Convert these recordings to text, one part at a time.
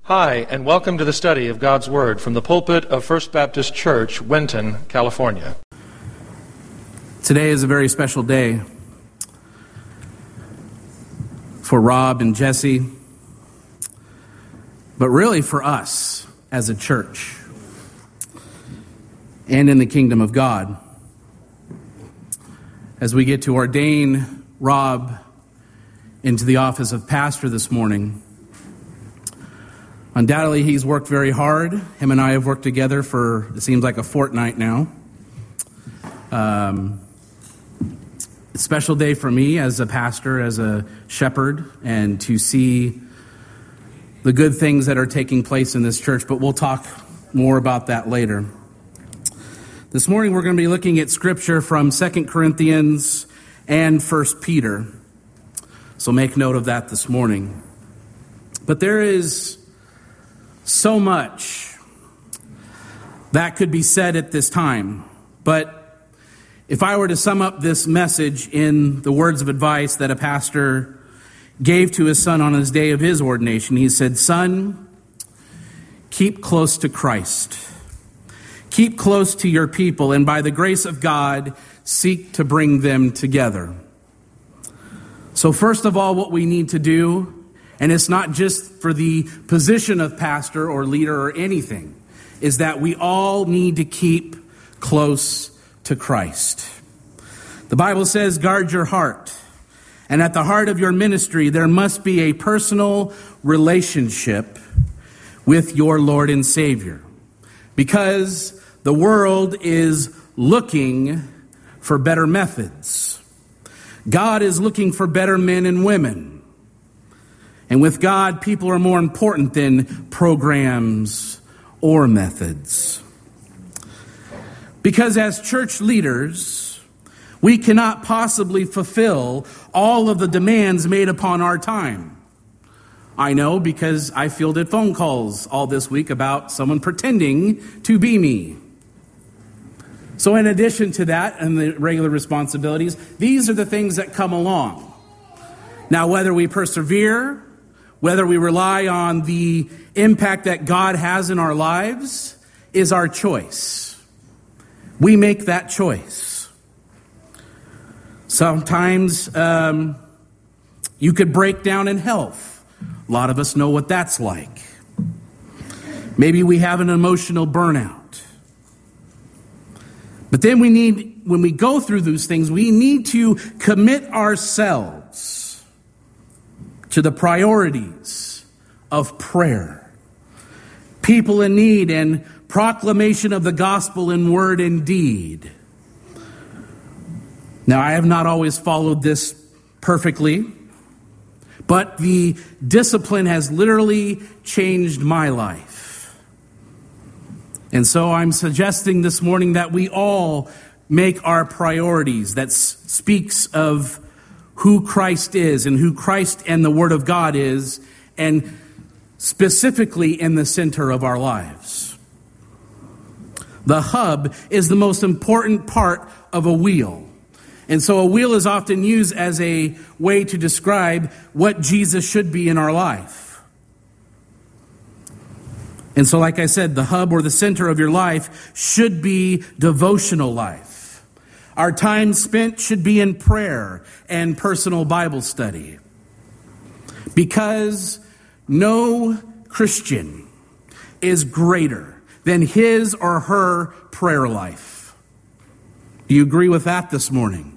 Hi, and welcome to the study of God's Word from the pulpit of First Baptist Church, Winton, California. Today is a very special day for Rob and Jesse, but really for us as a church and in the kingdom of God. As we get to ordain Rob into the office of pastor this morning, undoubtedly, he's worked very hard. Him and I have worked together for, it seems like, a fortnight now. A special day for me as a pastor, as a shepherd, and to see the good things that are taking place in this church. But we'll talk more about that later. This morning, we're going to be looking at Scripture from 2 Corinthians and 1 Peter. So make note of that this morning. But there is so much that could be said at this time. But if I were to sum up this message in the words of advice that a pastor gave to his son on his day of his ordination, he said, "Son, keep close to Christ. Keep close to your people, and by the grace of God, seek to bring them together." So first of all, what we need to do, and it's not just for the position of pastor or leader or anything, is that we all need to keep close to Christ. The Bible says, guard your heart. And at the heart of your ministry, there must be a personal relationship with your Lord and Savior. Because the world is looking for better methods. God is looking for better men and women. And with God, people are more important than programs or methods. Because as church leaders, we cannot possibly fulfill all of the demands made upon our time. I know because I fielded phone calls all this week about someone pretending to be me. So in addition to that and the regular responsibilities, these are the things that come along. Now, whether we persevere, whether we rely on the impact that God has in our lives, is our choice. We make that choice. Sometimes you could break down in health. A lot of us know what that's like. Maybe we have an emotional burnout. But then when we go through those things, we need to commit ourselves to the priorities of prayer, people in need, and proclamation of the gospel in word and deed. Now, I have not always followed this perfectly, but the discipline has literally changed my life. And so I'm suggesting this morning that we all make our priorities. That speaks of who Christ is and who Christ and the Word of God is, and specifically in the center of our lives. The hub is the most important part of a wheel. And so a wheel is often used as a way to describe what Jesus should be in our life. And so, like I said, the hub or the center of your life should be devotional life. Our time spent should be in prayer and personal Bible study. Because no Christian is greater than his or her prayer life. Do you agree with that this morning?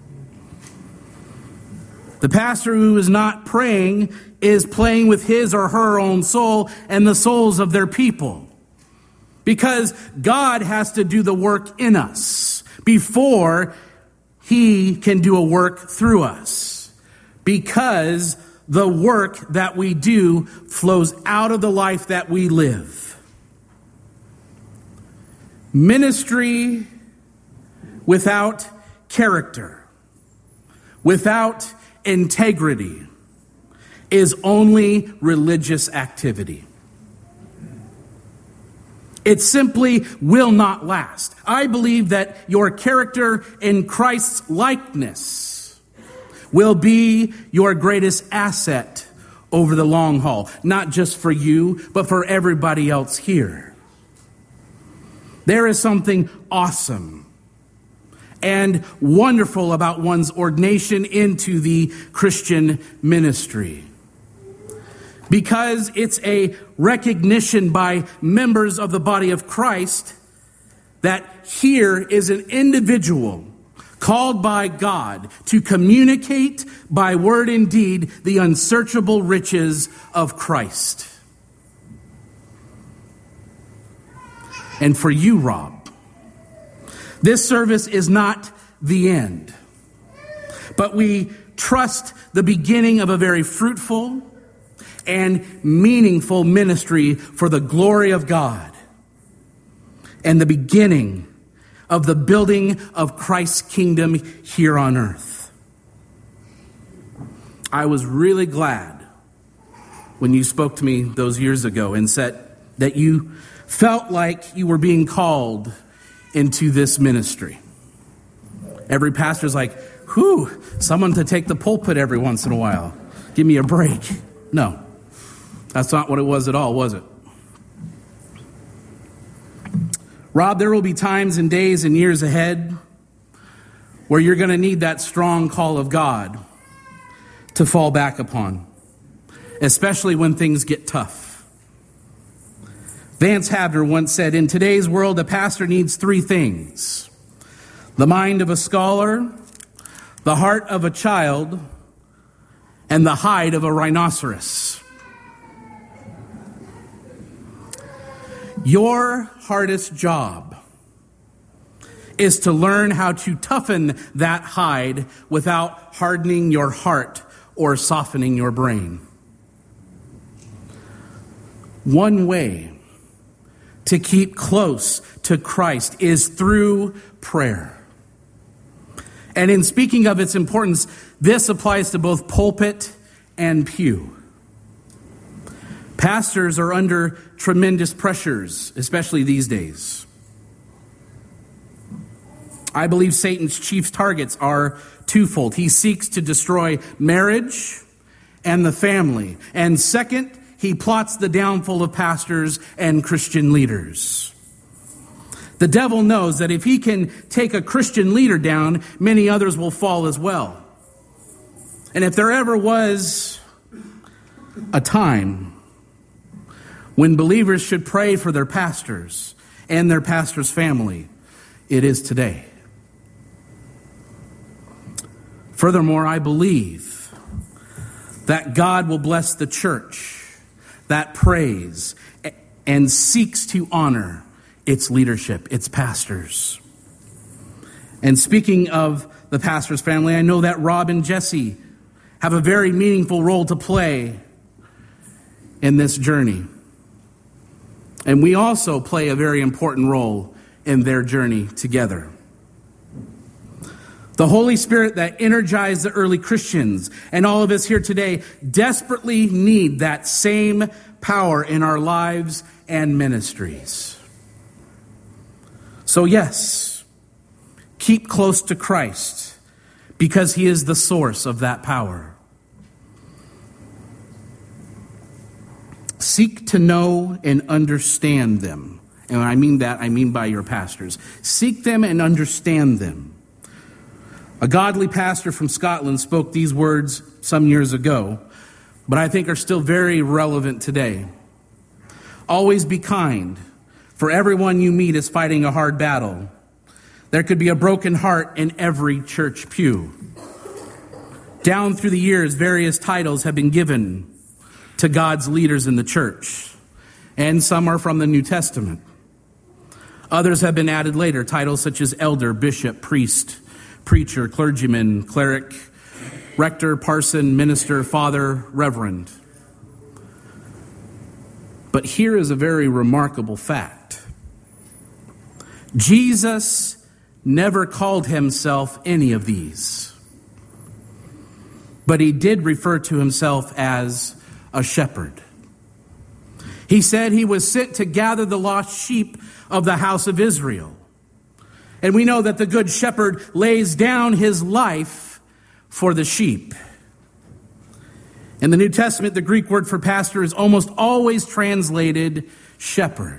The pastor who is not praying is playing with his or her own soul and the souls of their people. Because God has to do the work in us before he can do a work through us. Because the work that we do flows out of the life that we live. Ministry without character, without integrity, is only religious activity. It simply will not last. I believe that your character in Christ's likeness will be your greatest asset over the long haul, not just for you, but for everybody else here. There is something awesome and wonderful about one's ordination into the Christian ministry, because it's a recognition by members of the body of Christ that here is an individual called by God to communicate by word and deed the unsearchable riches of Christ. And for you, Rob, this service is not the end, but we trust the beginning of a very fruitful and meaningful ministry for the glory of God, and the beginning of the building of Christ's kingdom here on earth. I was really glad when you spoke to me those years ago and said that you felt like you were being called into this ministry. Every pastor's like, whew, someone to take the pulpit every once in a while. Give me a break. No, that's not what it was at all, was it? Rob, there will be times and days and years ahead where you're going to need that strong call of God to fall back upon, especially when things get tough. Vance Havner once said, in today's world, a pastor needs three things: the mind of a scholar, the heart of a child, and the hide of a rhinoceros. Your hardest job is to learn how to toughen that hide without hardening your heart or softening your brain. One way to keep close to Christ is through prayer. And in speaking of its importance, this applies to both pulpit and pew. Pastors are under tremendous pressures, especially these days. I believe Satan's chief targets are twofold. He seeks to destroy marriage and the family. And second, he plots the downfall of pastors and Christian leaders. The devil knows that if he can take a Christian leader down, many others will fall as well. And if there ever was a time when believers should pray for their pastors and their pastor's family, it is today. Furthermore, I believe that God will bless the church that prays and seeks to honor its leadership, its pastors. And speaking of the pastor's family, I know that Rob and Jesse have a very meaningful role to play in this journey. And we also play a very important role in their journey together. The Holy Spirit that energized the early Christians and all of us here today desperately need that same power in our lives and ministries. So yes, keep close to Christ because he is the source of that power. Seek to know and understand them. And when I mean that, I mean by your pastors. Seek them and understand them. A godly pastor from Scotland spoke these words some years ago, but I think are still very relevant today. Always be kind, for everyone you meet is fighting a hard battle. There could be a broken heart in every church pew. Down through the years, various titles have been given to God's leaders in the church, and some are from the New Testament. Others have been added later, titles such as elder, bishop, priest, preacher, clergyman, cleric, rector, parson, minister, father, reverend. But here is a very remarkable fact. Jesus never called himself any of these, but he did refer to himself as a shepherd. He said he was sent to gather the lost sheep of the house of Israel. And we know that the good shepherd lays down his life for the sheep. In the New Testament, the Greek word for pastor is almost always translated shepherd.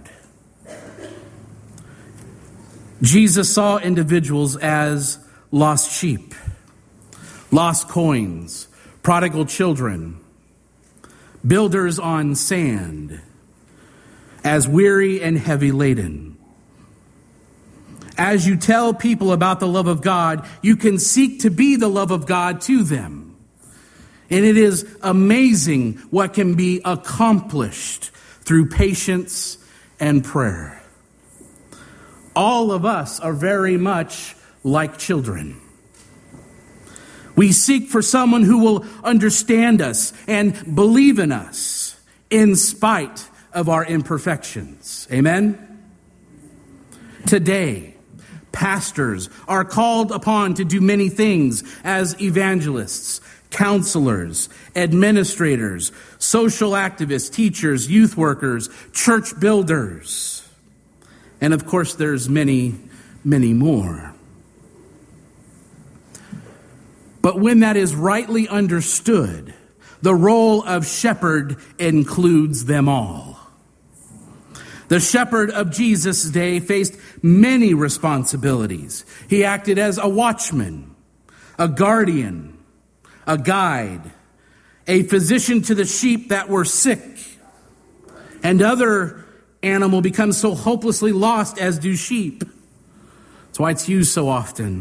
Jesus saw individuals as lost sheep, lost coins, prodigal children, builders on sand, as weary and heavy laden. As you tell people about the love of God, you can seek to be the love of God to them. And it is amazing what can be accomplished through patience and prayer. All of us are very much like children. We seek for someone who will understand us and believe in us in spite of our imperfections. Amen? Today, pastors are called upon to do many things as evangelists, counselors, administrators, social activists, teachers, youth workers, church builders. And of course, there's many, many more. But when that is rightly understood, the role of shepherd includes them all. The shepherd of Jesus' day faced many responsibilities. He acted as a watchman, a guardian, a guide, a physician to the sheep that were sick, and other animal becomes so hopelessly lost as do sheep. That's why it's used so often.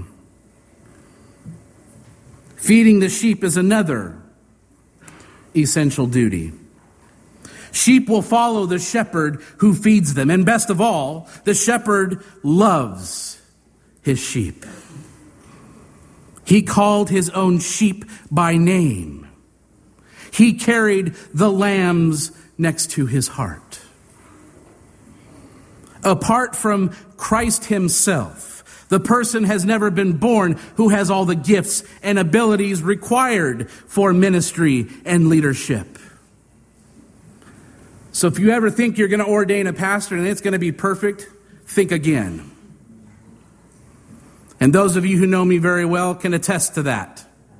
Feeding the sheep is another essential duty. Sheep will follow the shepherd who feeds them. And best of all, the shepherd loves his sheep. He called his own sheep by name. He carried the lambs next to his heart. Apart from Christ himself, the person has never been born who has all the gifts and abilities required for ministry and leadership. So if you ever think you're going to ordain a pastor and it's going to be perfect, think again. And those of you who know me very well can attest to that.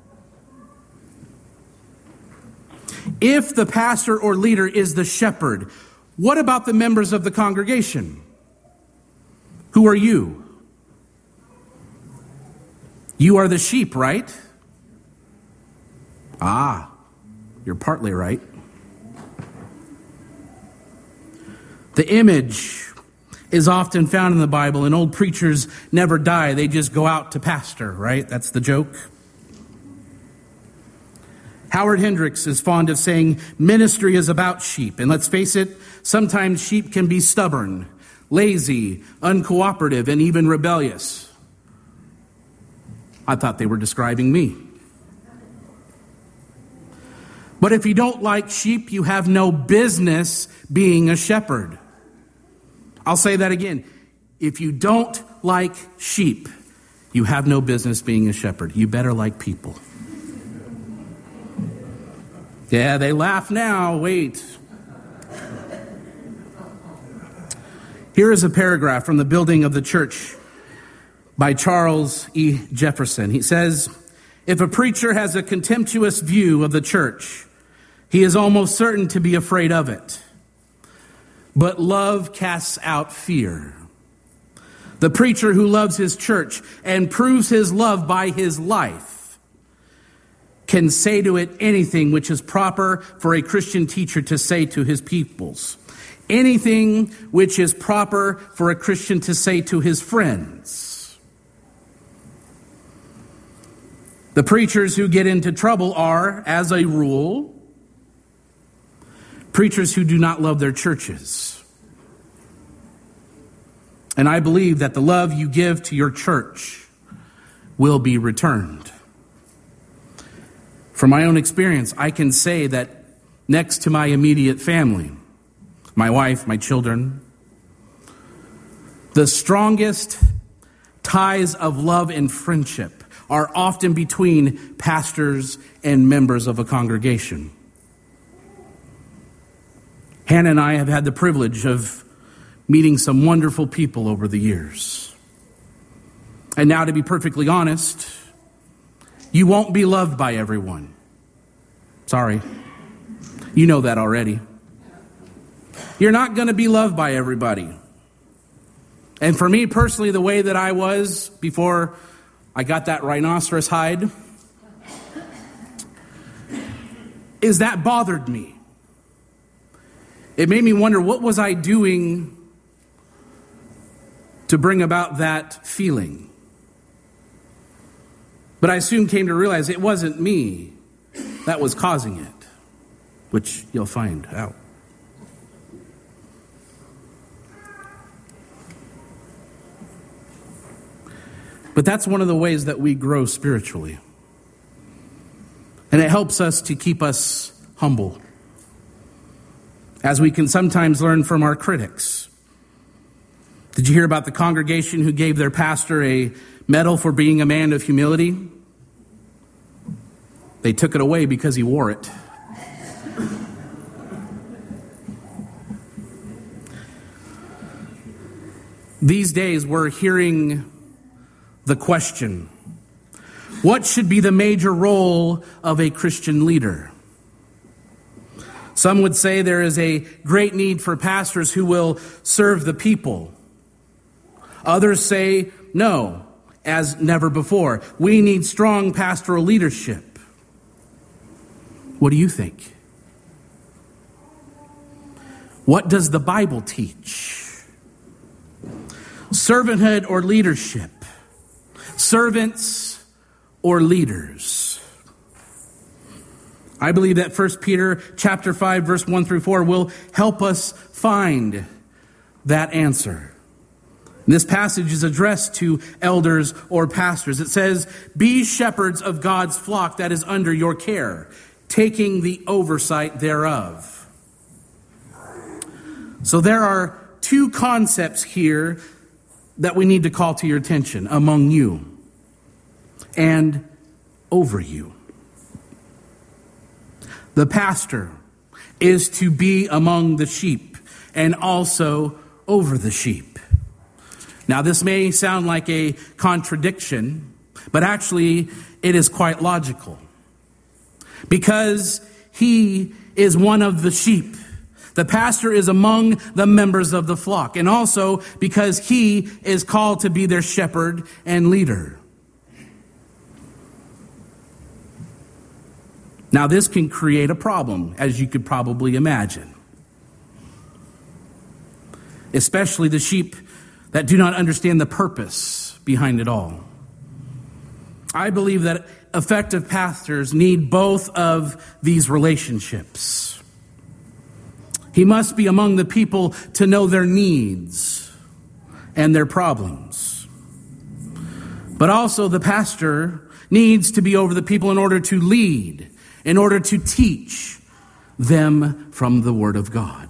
If the pastor or leader is the shepherd, what about the members of the congregation? Who are you? You are the sheep, right? Ah, you're partly right. The image is often found in the Bible, and old preachers never die. They just go out to pastor, right? That's the joke. Howard Hendricks is fond of saying ministry is about sheep. And let's face it, sometimes sheep can be stubborn, lazy, uncooperative, and even rebellious. I thought they were describing me. But if you don't like sheep, you have no business being a shepherd. I'll say that again. If you don't like sheep, you have no business being a shepherd. You better like people. Yeah, they laugh now. Wait. Here is a paragraph from the building of the church by Charles E. Jefferson. He says, if a preacher has a contemptuous view of the church, he is almost certain to be afraid of it. But love casts out fear. The preacher who loves his church and proves his love by his life can say to it anything which is proper for a Christian teacher to say to his pupils. Anything which is proper for a Christian to say to his friends. The preachers who get into trouble are, as a rule, preachers who do not love their churches. And I believe that the love you give to your church will be returned. From my own experience, I can say that next to my immediate family, my wife, my children, the strongest ties of love and friendship are often between pastors and members of a congregation. Hannah and I have had the privilege of meeting some wonderful people over the years. And now, to be perfectly honest, you won't be loved by everyone. Sorry. You know that already. You're not going to be loved by everybody. And for me personally, the way that I was before I got that rhinoceros hide is that bothered me. It made me wonder, what was I doing to bring about that feeling? But I soon came to realize it wasn't me that was causing it, which you'll find out. But that's one of the ways that we grow spiritually. And it helps us to keep us humble, as we can sometimes learn from our critics. Did you hear about the congregation who gave their pastor a medal for being a man of humility? They took it away because he wore it. These days we're hearing the question, what should be the major role of a Christian leader? Some would say there is a great need for pastors who will serve the people. Others say, no, as never before. We need strong pastoral leadership. What do you think? What does the Bible teach? Servanthood or leadership? Servants or leaders? I believe that 1 Peter chapter 5, verse 1 through 4 will help us find that answer. This passage is addressed to elders or pastors. It says, be shepherds of God's flock that is under your care, taking the oversight thereof. So there are two concepts here that we need to call to your attention: among you and over you. The pastor is to be among the sheep and also over the sheep. Now, this may sound like a contradiction, but actually it is quite logical. Because he is one of the sheep. The pastor is among the members of the flock, and also because he is called to be their shepherd and leader. Now, this can create a problem, as you could probably imagine. Especially the sheep that do not understand the purpose behind it all. I believe that effective pastors need both of these relationships. He must be among the people to know their needs and their problems. But also the pastor needs to be over the people in order to lead, in order to teach them from the Word of God.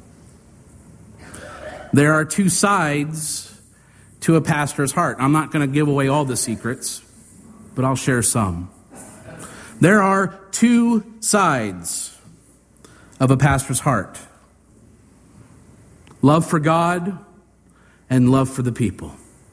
There are two sides to a pastor's heart. I'm not going to give away all the secrets, but I'll share some. There are two sides of a pastor's heart: love for God and love for the people.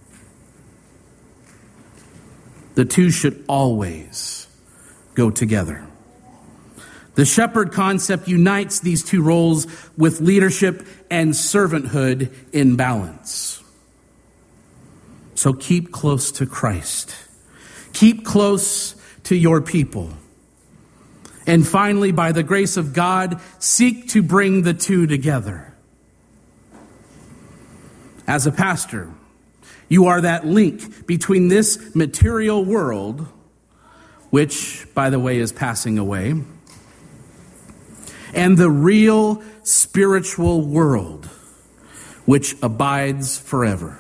The two should always go together. The shepherd concept unites these two roles with leadership and servanthood in balance. So keep close to Christ. Keep close to your people. And finally, by the grace of God, seek to bring the two together. As a pastor, you are that link between this material world, which, by the way, is passing away, and the real spiritual world, which abides forever.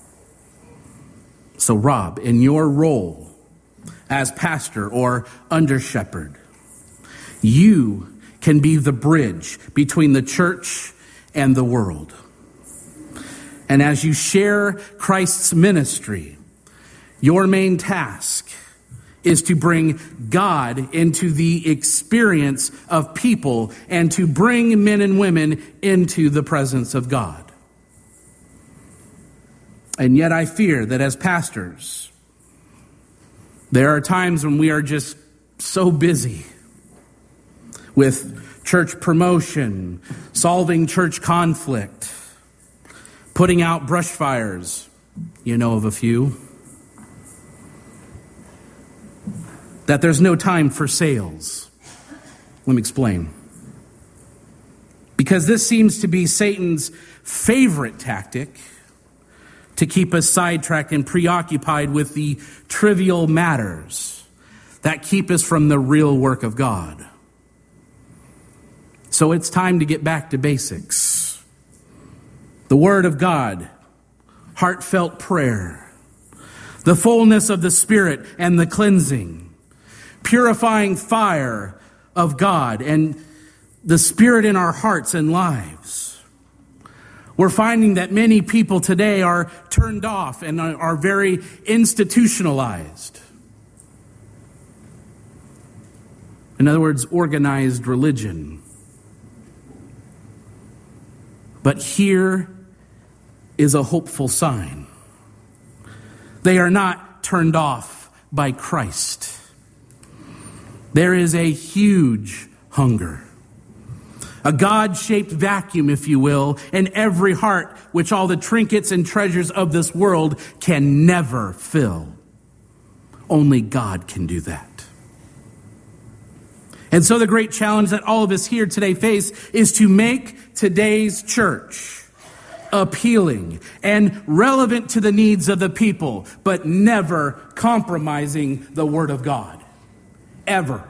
So, Rob, in your role as pastor or under shepherd, you can be the bridge between the church and the world. And as you share Christ's ministry, your main task is to bring God into the experience of people and to bring men and women into the presence of God. And yet I fear that as pastors, there are times when we are just so busy with church promotion, solving church conflict, putting out brush fires. You know of a few. That there's no time for sales. Let me explain. Because this seems to be Satan's favorite tactic to keep us sidetracked and preoccupied with the trivial matters that keep us from the real work of God. So it's time to get back to basics. The Word of God, heartfelt prayer, the fullness of the Spirit and the cleansing, purifying fire of God and the Spirit in our hearts and lives. We're finding that many people today are turned off and are very institutionalized. In other words, organized religion. But here is a hopeful sign. They are not turned off by Christ. There is a huge hunger, a God-shaped vacuum, if you will, in every heart, which all the trinkets and treasures of this world can never fill. Only God can do that. And so the great challenge that all of us here today face is to make today's church appealing and relevant to the needs of the people, but never compromising the Word of God. Ever.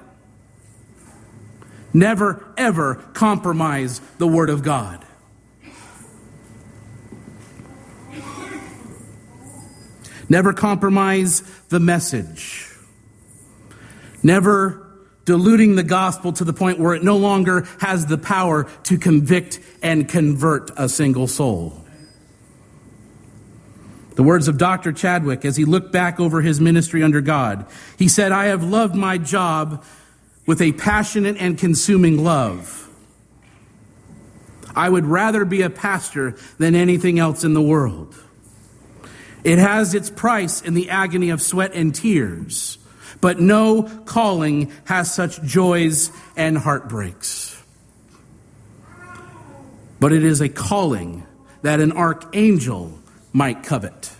Never, ever compromise the Word of God. Never compromise the message. Never diluting the gospel to the point where it no longer has the power to convict and convert a single soul. The words of Dr. Chadwick as he looked back over his ministry under God. He said, "I have loved my job with a passionate and consuming love. I would rather be a pastor than anything else in the world. It has its price in the agony of sweat and tears, but no calling has such joys and heartbreaks. But it is a calling that an archangel might covet."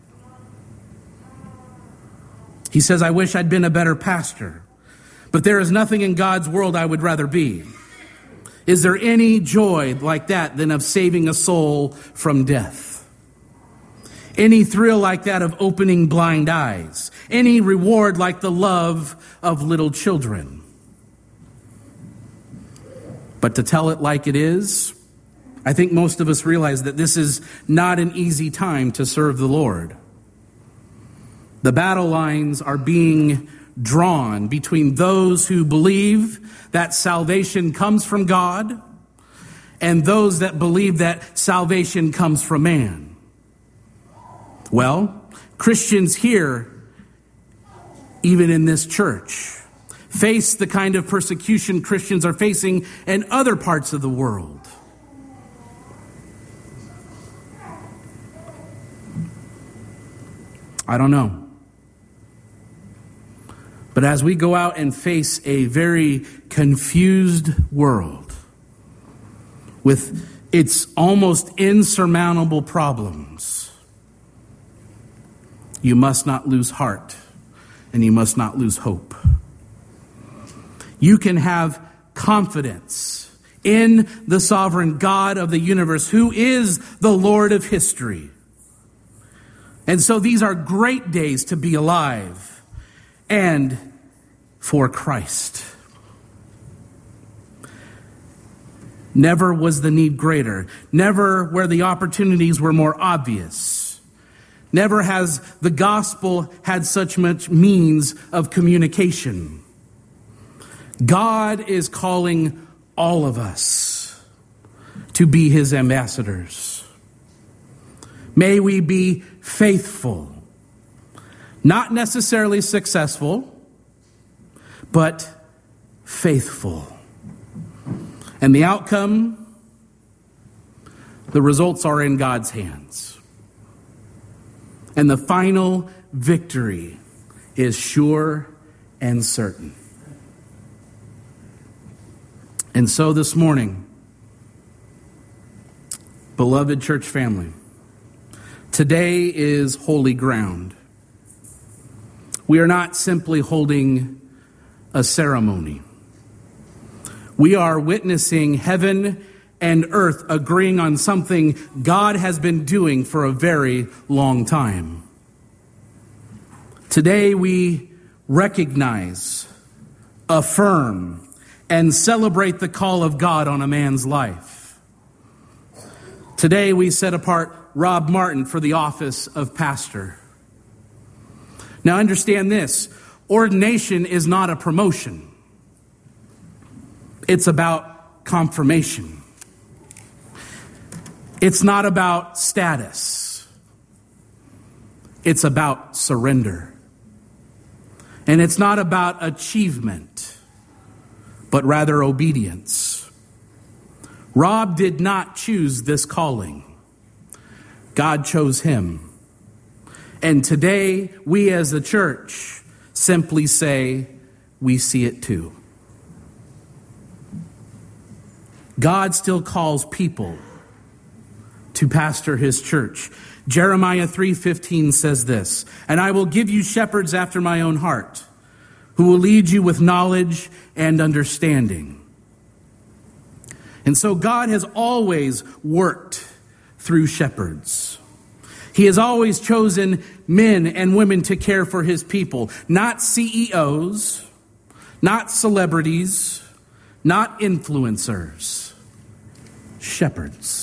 He says, "I wish I'd been a better pastor, but there is nothing in God's world I would rather be. Is there any joy like that than of saving a soul from death? Any thrill like that of opening blind eyes? Any reward like the love of little children? But to tell it like it is, I think most of us realize that this is not an easy time to serve the Lord. The battle lines are being drawn between those who believe that salvation comes from God and those that believe that salvation comes from man. Well, Christians here, even in this church, face the kind of persecution Christians are facing in other parts of the world. I don't know. But as we go out and face a very confused world with its almost insurmountable problems, you must not lose heart and you must not lose hope. You can have confidence in the sovereign God of the universe, who is the Lord of history. And so these are great days to be alive and for Christ. Never was the need greater. Never where the opportunities were more obvious. Never has the gospel had such much means of communication. God is calling all of us to be his ambassadors. May we be faithful, not necessarily successful, but faithful. And the outcome, the results are in God's hands. And the final victory is sure and certain. And so this morning, beloved church family, today is holy ground. We are not simply holding a ceremony. We are witnessing heaven and earth agreeing on something God has been doing for a very long time. Today we recognize, affirm, and celebrate the call of God on a man's life. Today we set apart Rob Martin for the office of pastor. Now understand this, ordination is not a promotion. It's about confirmation. It's not about status. It's about surrender. And it's not about achievement, but rather obedience. Rob did not choose this calling. God chose him. And today, we as a church simply say, we see it too. God still calls people to pastor his church. Jeremiah 3:15 says this, "And I will give you shepherds after my own heart, who will lead you with knowledge and understanding." And so God has always worked through shepherds. He has always chosen men and women to care for his people, not CEOs, not celebrities, not influencers, shepherds.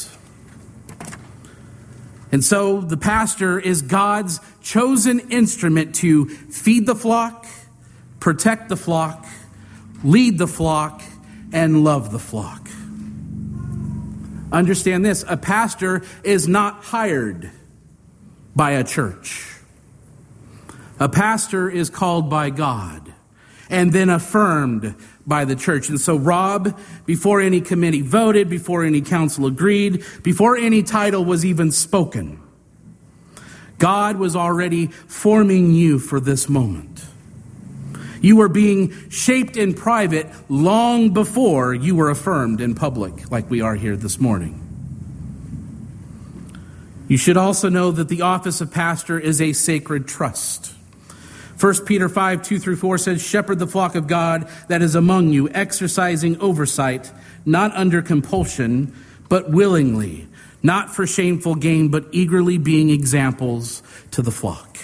And so the pastor is God's chosen instrument to feed the flock, protect the flock, lead the flock, and love the flock. Understand this, a pastor is not hired by a church. A pastor is called by God and then affirmed by the church. And so Rob, before any committee voted, before any council agreed, before any title was even spoken, God was already forming you for this moment. You were being shaped in private long before you were affirmed in public, like we are here this morning. You should also know that the office of pastor is a sacred trust. 1 Peter 5:2-4 says, "Shepherd the flock of God that is among you, exercising oversight, not under compulsion, but willingly, not for shameful gain, but eagerly being examples to the flock."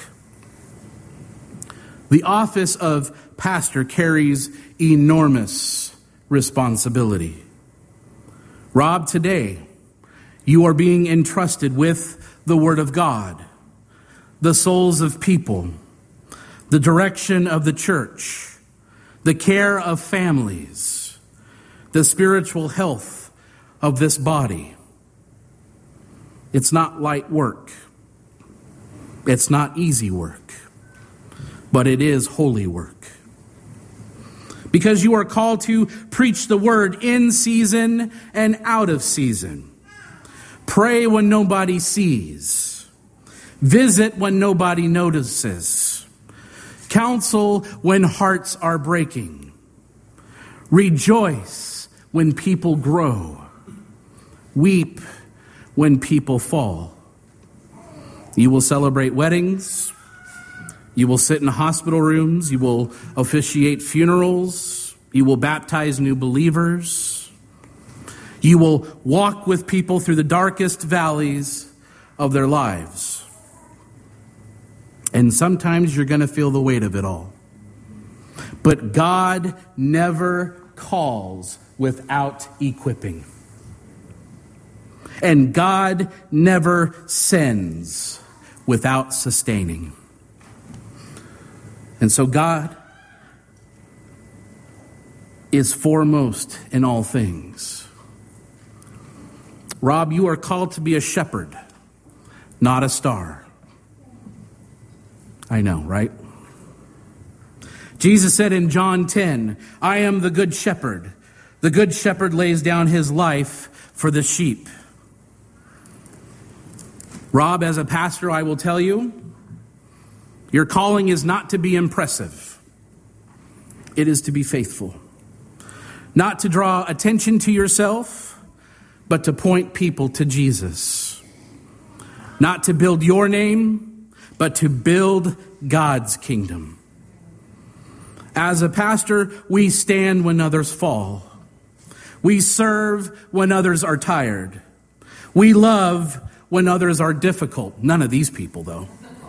The office of pastor carries enormous responsibility. Rob, today, you are being entrusted with the Word of God, the souls of people, the direction of the church, the care of families, the spiritual health of this body. It's not light work. It's not easy work, but it is holy work. Because you are called to preach the word in season and out of season. Pray when nobody sees. Visit when nobody notices. Counsel when hearts are breaking. Rejoice when people grow. Weep when people fall. You will celebrate weddings. You will sit in hospital rooms. You will officiate funerals. You will baptize new believers. You will walk with people through the darkest valleys of their lives. And sometimes you're going to feel the weight of it all. But God never calls without equipping. And God never sends without sustaining. And so God is foremost in all things. Rob, you are called to be a shepherd, not a star. I know, right? Jesus said in John 10, "I am the good shepherd. The good shepherd lays down his life for the sheep." Rob, as a pastor, I will tell you, your calling is not to be impressive. It is to be faithful. not to draw attention to yourself, but to point people to Jesus. Not to build your name, but to build God's kingdom. As a pastor, we stand when others fall. We serve when others are tired. We love when others are difficult. None of these people, though.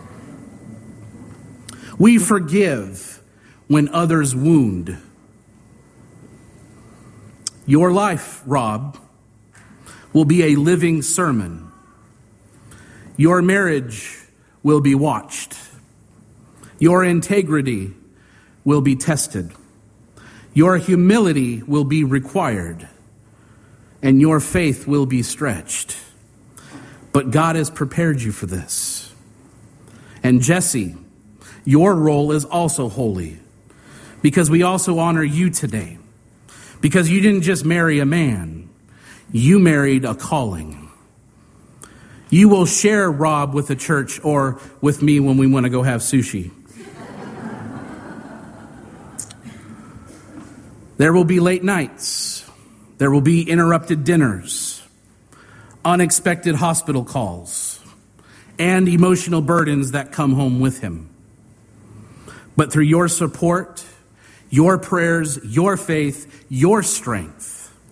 We forgive when others wound. Your life, Rob, will be a living sermon. Your marriage will be watched. Your integrity will be tested. Your humility will be required. And your faith will be stretched. But God has prepared you for this. And Jesse, your role is also holy, because we also honor you today. Because you didn't just marry a man, you married a calling. You will share Rob with the church or with me when we want to go have sushi. There will be late nights. There will be interrupted dinners, unexpected hospital calls, and emotional burdens that come home with him. But through your support, your prayers, your faith, your strength,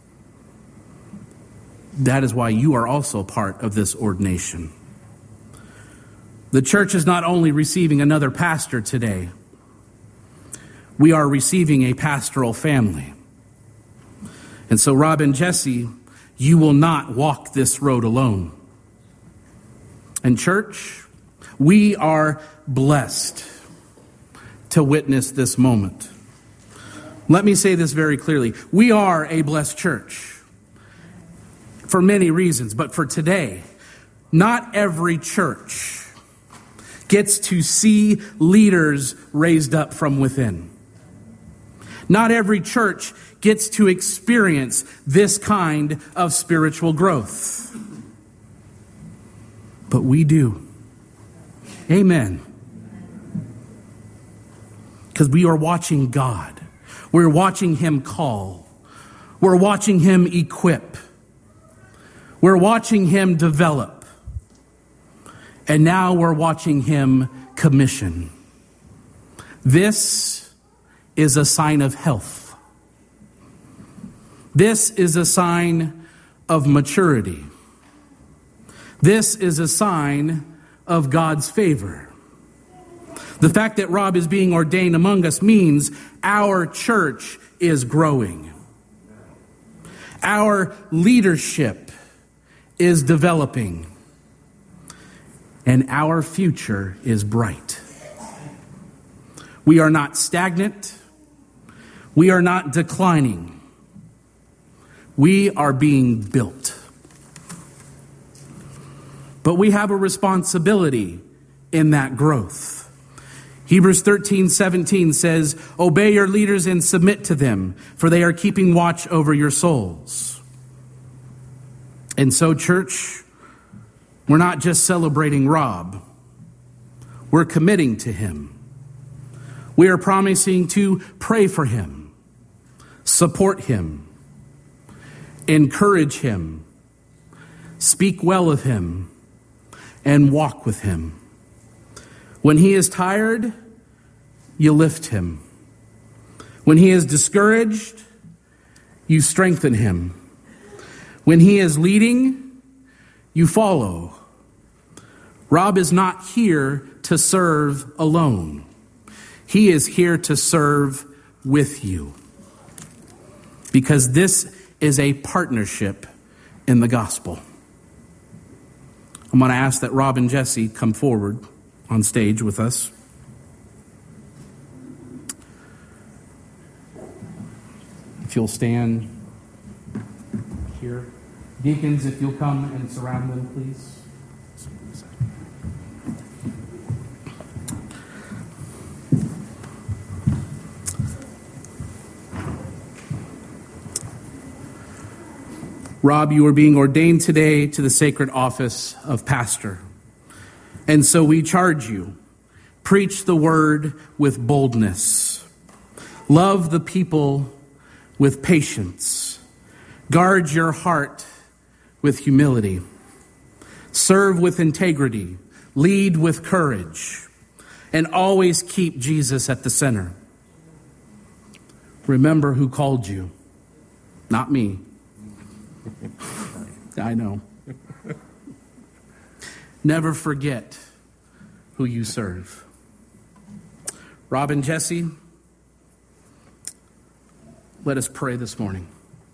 that is why you are also part of this ordination. The church is not only receiving another pastor today, we are receiving a pastoral family. And so, Rob and Jesse, you will not walk this road alone. And church, we are blessed to witness this moment. Let me say this very clearly. We are a blessed church for many reasons, but for today, not every church gets to see leaders raised up from within. Not every church gets to experience this kind of spiritual growth. But we do. Amen. Because we are watching God. We're watching him call. We're watching him equip. We're watching him develop. And now we're watching him commission. This is a sign of health. This is a sign of maturity. This is a sign of God's favor. The fact that Rob is being ordained among us means our church is growing. Our leadership is developing. And our future is bright. We are not stagnant. We are not declining. We are being built. But we have a responsibility in that growth. Hebrews 13:17 says, "Obey your leaders and submit to them, for they are keeping watch over your souls." And so, church, we're not just celebrating Rob. We're committing to him. We are promising to pray for him, support him, encourage him, speak well of him, and walk with him. When he is tired, you lift him. When he is discouraged, you strengthen him. When he is leading, you follow. Rob is not here to serve alone. He is here to serve with you. Because this is a partnership in the gospel. I'm going to ask that Rob and Jesse come forward on stage with us. If you'll stand here. Deacons, if you'll come and surround them, please. Rob, you are being ordained today to the sacred office of pastor. And so we charge you, preach the word with boldness. Love the people with patience. Guard your heart with humility. Serve with integrity. Lead with courage. And always keep Jesus at the center. Remember who called you. Not me. I know. Never forget who you serve. Rob and Jesse, let us pray this morning.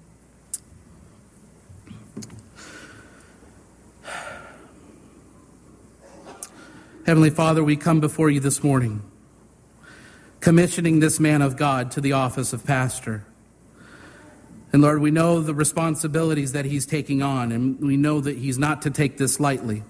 Heavenly Father, we come before you this morning, commissioning this man of God to the office of pastor. And Lord, we know the responsibilities that he's taking on, and we know that he's not to take this lightly.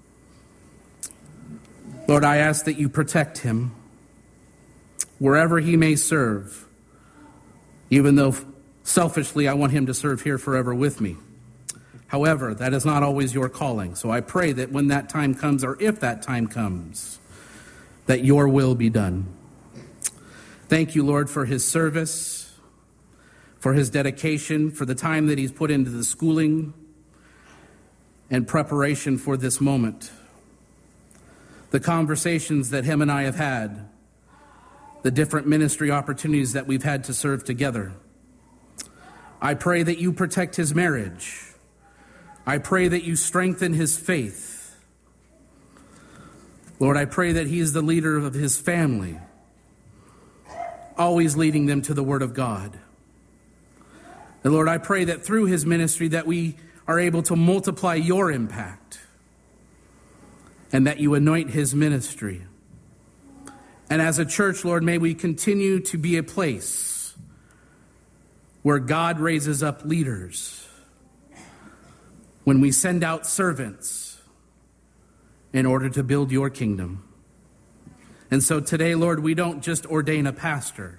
Lord, I ask that you protect him wherever he may serve, even though selfishly I want him to serve here forever with me. However, that is not always your calling. So I pray that when that time comes, or if that time comes, that your will be done. Thank you, Lord, for his service, for his dedication, for the time that he's put into the schooling and preparation for this moment. The conversations that him and I have had, the different ministry opportunities that we've had to serve together. I pray that you protect his marriage. I pray that you strengthen his faith. Lord, I pray that he is the leader of his family, always leading them to the Word of God. And Lord, I pray that through his ministry that we are able to multiply your impact and that you anoint his ministry. And as a church, Lord, may we continue to be a place where God raises up leaders, when we send out servants in order to build your kingdom. And so today, Lord, we don't just ordain a pastor.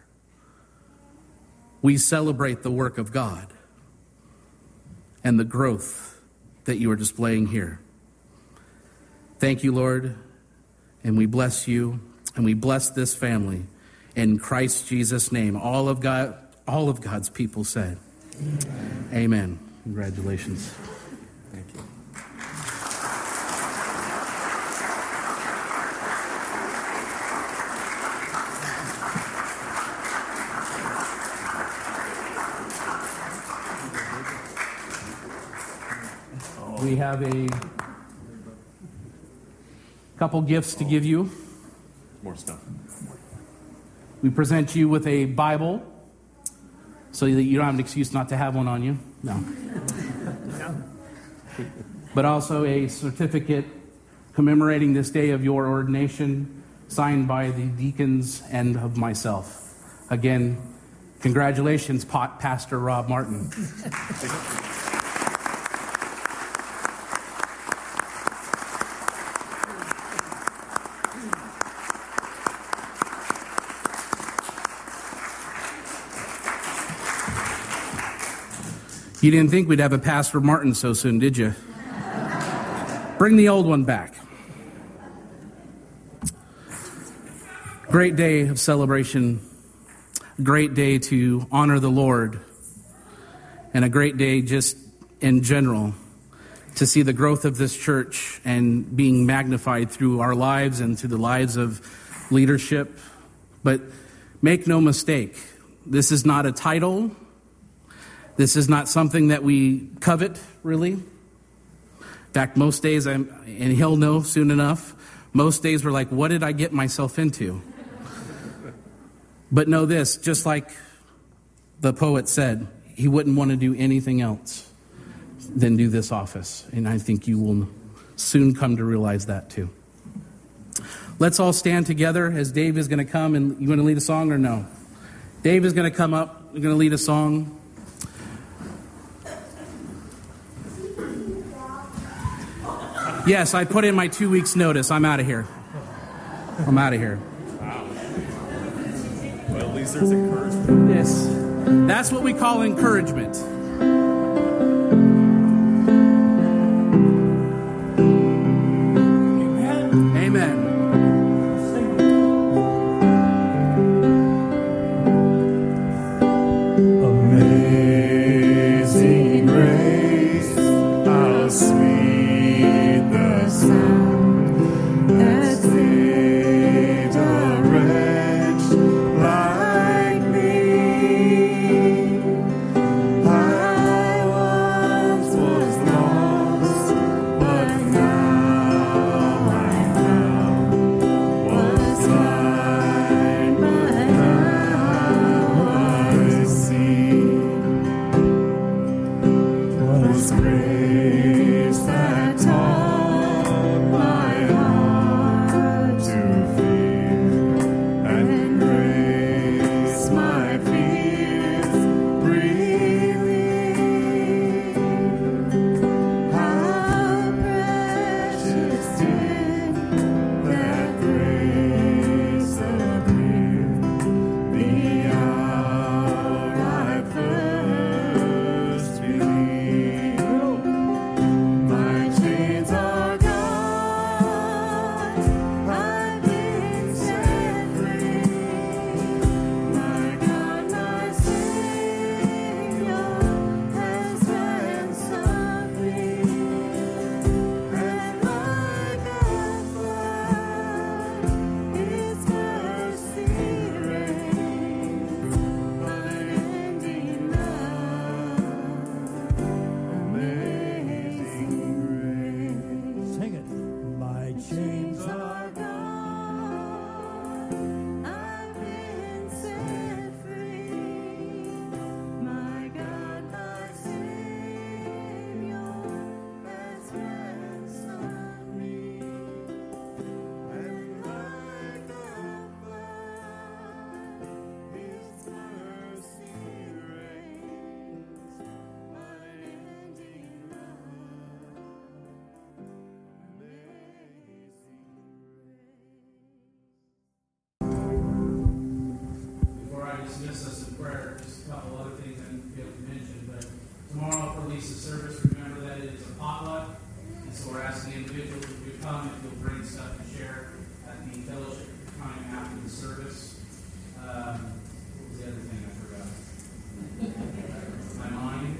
We celebrate the work of God and the growth that you are displaying here. Thank you, Lord, and we bless you, and we bless this family in Christ Jesus' name. All of God's people said, Amen. Congratulations. Thank you. We have a couple gifts to give you. More stuff. We present you with a Bible so that you don't have an excuse not to have one on you. No. But also a certificate commemorating this day of your ordination, signed by the deacons and of myself. Again, congratulations, Pastor Rob Martin. You didn't think we'd have a Pastor Martin so soon, did you? Bring the old one back. Great day of celebration. Great day to honor the Lord. And a great day just in general to see the growth of this church and being magnified through our lives and through the lives of leadership. But make no mistake, this is not a title. This is not something that we covet, really. In fact, most days, and he'll know soon enough, most days we're like, what did I get myself into? But know this, just like the poet said, he wouldn't want to do anything else than do this office. And I think you will soon come to realize that too. Let's all stand together as Dave is going to come. And you want to lead a song or no? Dave is going to come up. We're going to lead a song. Yes, I put in my 2 weeks notice. I'm out of here. I'm out of here. Wow. Well, at least there's encouragement. Yes. That's what we call encouragement. Amen. Amen. Amen. dismiss us in prayer, just a couple other things I didn't be able to mention. But tomorrow for Lisa's service, remember that it is a potluck. And so we're asking individuals if you come, if you'll bring stuff to share at the fellowship time after the service. What was the other thing I forgot? My mind.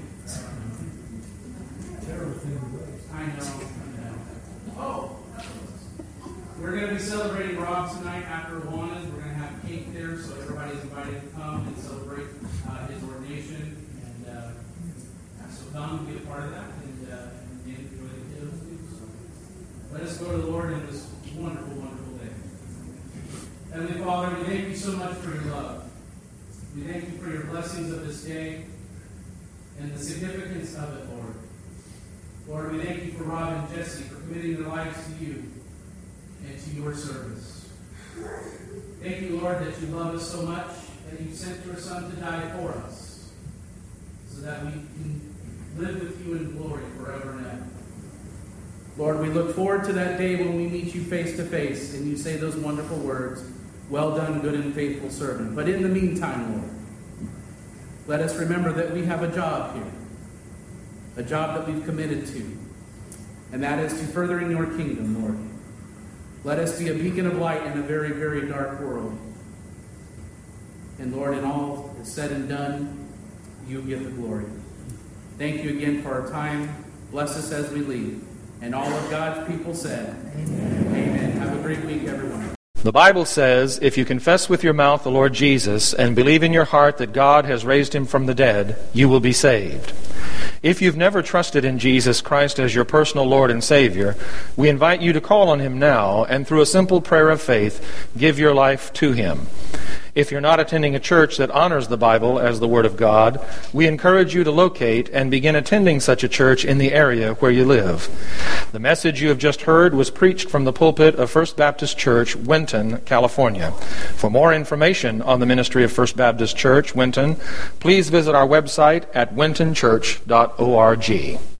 I know. Oh! We're going to be celebrating Rob tonight after Awanas. We're going to have cake there, so everybody's invited to come and celebrate his ordination. And so come be a part of that and enjoy the kiddos too. So let us go to the Lord in this wonderful, wonderful day. Heavenly Father, we thank you so much for your love. We thank you for your blessings of this day and the significance of it, Lord. Lord, we thank you for Rob and Jesse for committing their lives to you and to your service. Thank you, Lord, that you love us so much that you sent your Son to die for us so that we can live with you in glory forever and ever. Lord, we look forward to that day when we meet you face to face and you say those wonderful words, "Well done, good and faithful servant." But in the meantime, Lord, let us remember that we have a job here. A job that we've committed to, and that is to furthering your kingdom, Lord. Let us be a beacon of light in a very, very dark world. And Lord, in all is said and done, you get the glory. Thank you again for our time. Bless us as we leave. And all of God's people said, Amen. Amen. Have a great week, everyone. The Bible says, if you confess with your mouth the Lord Jesus and believe in your heart that God has raised him from the dead, you will be saved. If you've never trusted in Jesus Christ as your personal Lord and Savior, we invite you to call on him now and through a simple prayer of faith, give your life to him. If you're not attending a church that honors the Bible as the Word of God, we encourage you to locate and begin attending such a church in the area where you live. The message you have just heard was preached from the pulpit of First Baptist Church, Winton, California. For more information on the ministry of First Baptist Church, Winton, please visit our website at wintonchurch.org.